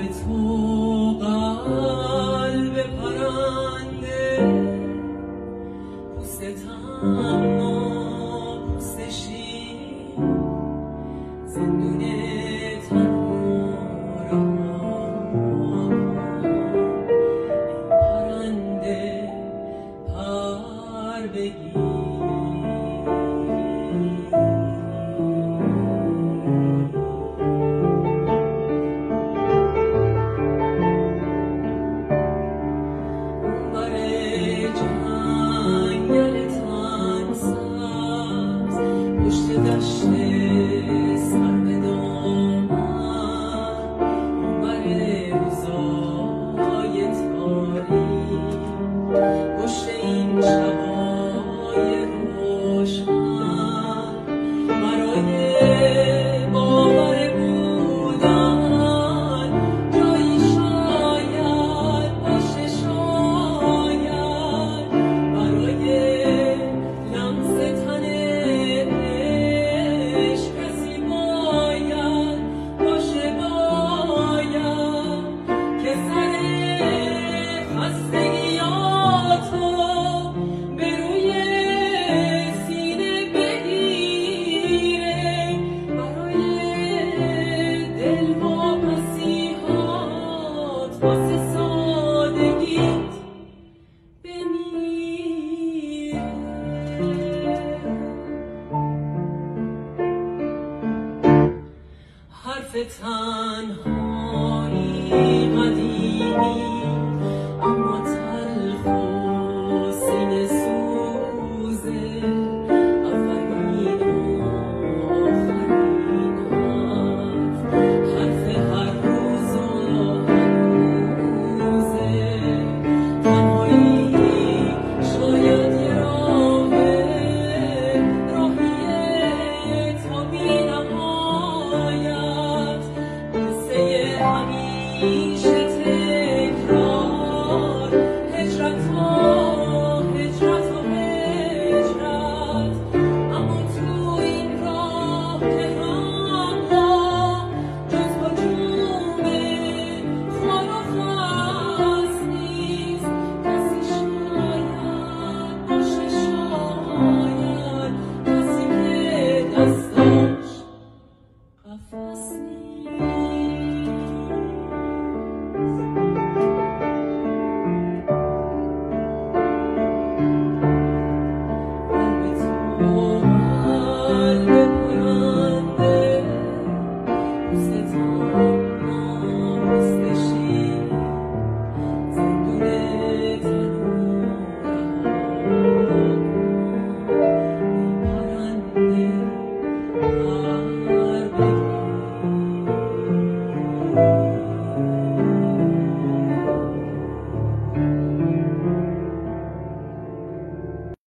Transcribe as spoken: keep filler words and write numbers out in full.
تو قلب پرنده پوست تنها پوست شیر زندون تنها رها پرنده پر بگیر. دشت سر به دامن بر روزای تاریک پشت این شبای روشن برای باور بودن جایی شاید باشه، شاید برای لمس تن واسه سادگیت بمیره. حرف تنهایی قدیمی اما تلخ و سینه سوزه، اولین و آخرین حرف، حرف هر روز و I